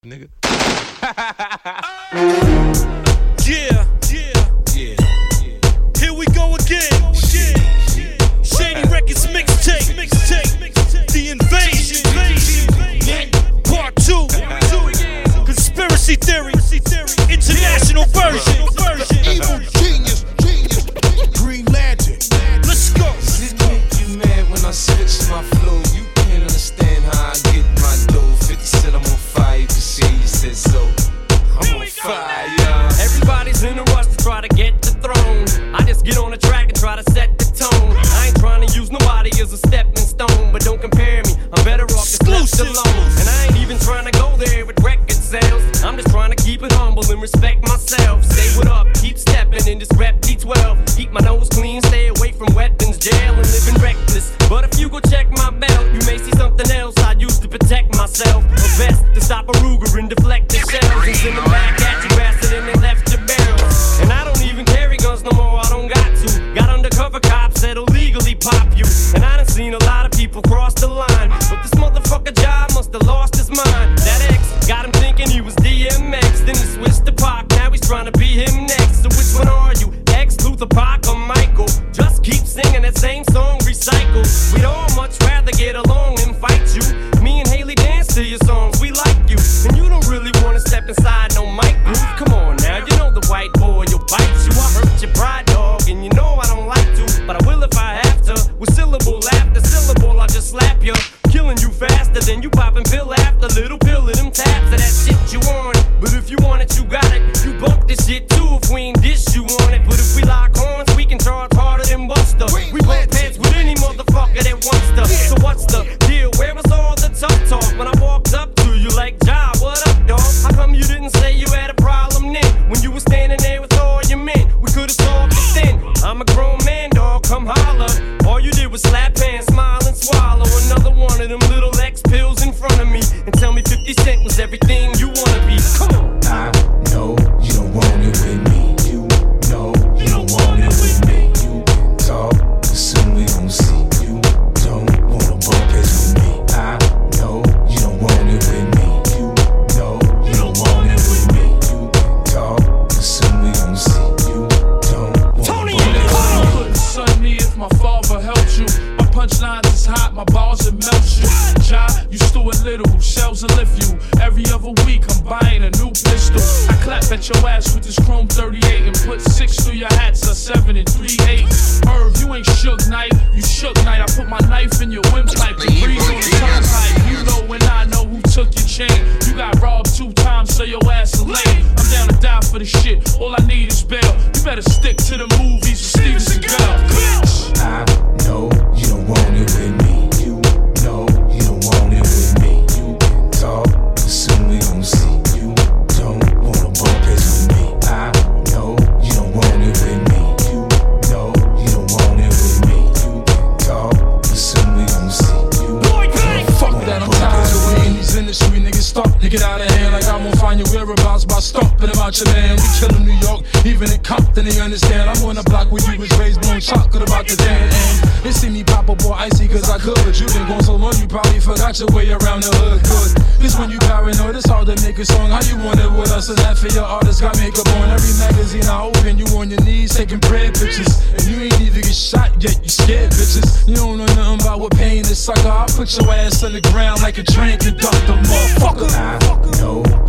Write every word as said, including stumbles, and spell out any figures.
nigga. Yeah, yeah, yeah, yeah. Here we go again. Shady Records mixtape, mixtape, The Invasion, Part Two, Conspiracy Theory, International Version, Evil Genius, Genius, Green Lantern. Let's go. Does it make you mad when I switch my flow? You can't understand how I get my dough. fifty said I'm on fire, you can see you said so. I'm on fire. Everybody's in a rush to try to get the throne. I just get on the track and try to set the tone. I ain't trying to use nobody as a stepping stone, but don't compare me, I'm better off just left alone. And I ain't even trying to go there with record sales. I'm just trying to keep it humble and respect myself. Say what up, keep stepping in this rep D twelve. Keep my nose clean, stay away from weapons, jail, and living reckless. But if you go check my belt, you may see something else I used to protect myself. A vest to stop a Ruger and deflect the shells and send them back at you faster than they left your barrel. And I don't even carry guns no more, I don't got to. Got undercover cops that'll legally pop you. And I done seen a lot of people cross the line, but this motherfucker job must have lost his mind. That ex got him thinking he was D M X, then he switched to Pac, now he's trying to be him next. So which one are you, X, Luther, Pac, or Michael? Just keep singing that same song, recycle. We'd all much rather get along than fight you. Me and Haley dance to your songs, we like you. And you don't really wanna step inside no mic booth. Come on now, you know the white boy, you'll bite you. I hurt your pride, dog, and you know I don't like to, but I will if I have to. With syllable after syllable, I'll just slap you. Killing you faster than you popping pill after little pill of them tabs of that shit you want. But if you want it, you got it. You bump this shit too if we ain't dish you on it. But if we lock horns, we can charge harder than Buster. We bump heads with any motherfucker that wants to. So what's the deal? Where was all the tough talk when I walked up to you like, Ja, what up, dog? How come you didn't say you had a problem then? When you were standing there with all your men, we could've solved it then. I'm a grown man, dog, come holler. All you did was slap hands, smile and swallow another one of them little X pills in front of me and tell me fifty cent was everything you wanna be. Come on. I know you don't want it with me. You know you don't want it with me. You can talk, but soon we gon' see. You don't wanna bump heads with me. I know you don't want it with me. You know you don't want it with me. You can talk, but soon we gon' see. You don't wanna Tony, Well, I couldn't son me if my father helped you. My punchlines is hot, my balls will melt you. Ja, you Stuart Little, shells will lift you. Every other week I'm buying a new pistol. I clap at your ass with this chrome thirty-eight and put six through your hats, a seven and three eight. Irv, you ain't shook night, you shook night. I put my knife in your windpipe and breathe on the tongue pipe. You know when I know who took your chain. You got robbed two times, so your ass is lame. I'm down to die for the shit, all I need is bail. You better stick to the movies with Steven Seagal. Bitch! I know you don't want it with me. You know you don't want it with me. You can talk, but soon we gon' see. You don't wanna bump heads with me. I know you don't want it with me. You know you don't want it with me. You can talk, but soon we gon' see. You Fuck that, I'm tired of waiting. These industry niggas stop to get out of hand. Like I won't find your whereabouts by stomping about your land. We killin' New York, even in Compton, they understand. I'm on the block where you was raised, blowing chocolate about the damn end. They see me pop up all icy cause I could, but you been gone so long you probably forgot your way around the hood. Good. This when you paranoid, it's hard to make a song. How you want it with us? And that for your artist got makeup on. Every magazine I open, you on your knees taking bread pictures. And you ain't even get shot yet, you scared bitches. You don't know nothing about what pain is, sucker. I'll put your ass on the ground like a train conductor, motherfucker. I know